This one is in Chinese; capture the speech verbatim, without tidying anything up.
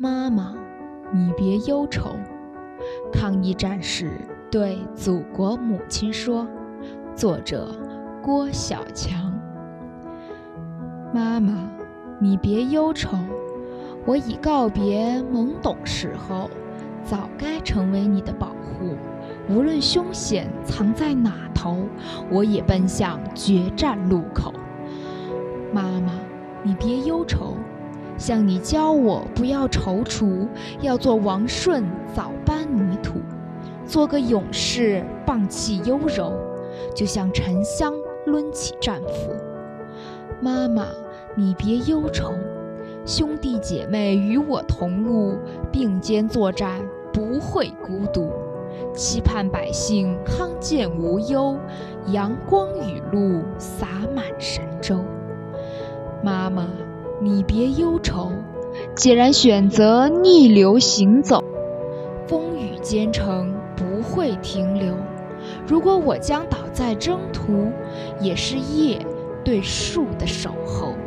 妈妈，你别忧愁。抗疫战士对祖国母亲说。作者郭小强。妈妈，你别忧愁，我已告别懵懂时候，早该成为你的保护。无论凶险藏在哪头，我也奔向决战路口。妈妈，你别忧愁，像你教我不要踌躇，要做王顺早搬泥土，做个勇士放弃优柔，就像沉香抡起战斧。妈妈，你别忧愁，兄弟姐妹与我同路，并肩作战不会孤独，期盼百姓康健无忧，阳光雨露洒满神州。妈妈，你别忧愁，既然选择逆流行走，风雨兼程不会停留。如果我将倒在征途，也是夜对树的守候。